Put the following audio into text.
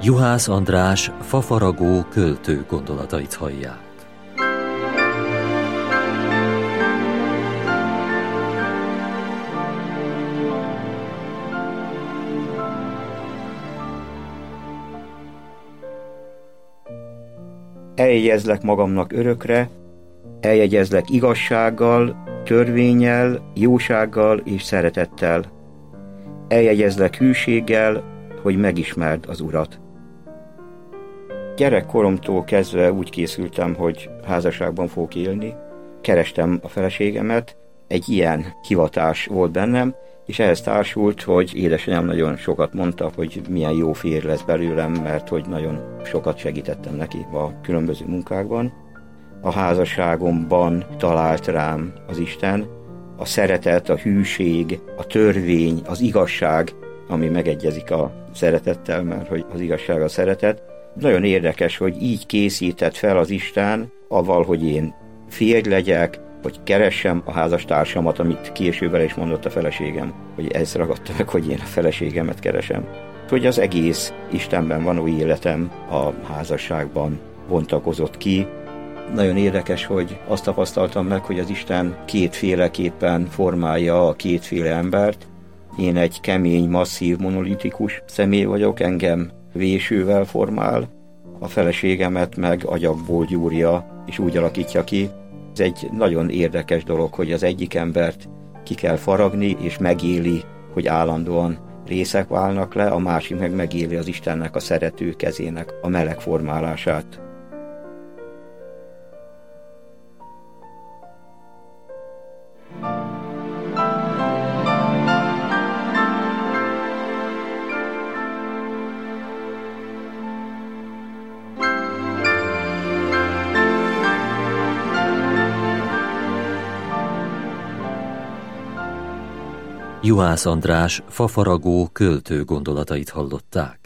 Juhász András fafaragó költő gondolatait hallják. Eljegyezlek magamnak örökre, eljegyezlek igazsággal, törvénnyel, jósággal és szeretettel. Eljegyezlek hűséggel, hogy megismerd az Urat. Gyerekkoromtól kezdve úgy készültem, hogy házasságban fogok élni. Kerestem a feleségemet, egy ilyen hivatás volt bennem, és ehhez társult, hogy édesanyám nagyon sokat mondta, hogy milyen jó férj lesz belőlem, mert hogy nagyon sokat segítettem neki a különböző munkákban. A házasságomban talált rám az Isten, a szeretet, a hűség, a törvény, az igazság, ami megegyezik a szeretettel, mert hogy az igazság a szeretet. Nagyon érdekes, hogy így készített fel az Isten, avval, hogy én férj legyek, hogy keressem a házastársamat, amit később el is mondott a feleségem, hogy ezt ragadta meg, hogy én a feleségemet keresem. Hogy az egész Istenben való életem a házasságban bontakozott ki. Nagyon érdekes, hogy azt tapasztaltam meg, hogy az Isten kétféleképpen formálja a kétféle embert. Én egy kemény, masszív, monolitikus személy vagyok, engem vésővel formál, a feleségemet meg agyagból gyúrja, és úgy alakítja ki. Ez egy nagyon érdekes dolog, hogy az egyik embert ki kell faragni, és megéli, hogy állandóan részek válnak le, a másik meg megéli az Istennek a szerető kezének a meleg formálását. Juhász András fafaragó költő gondolatait hallották.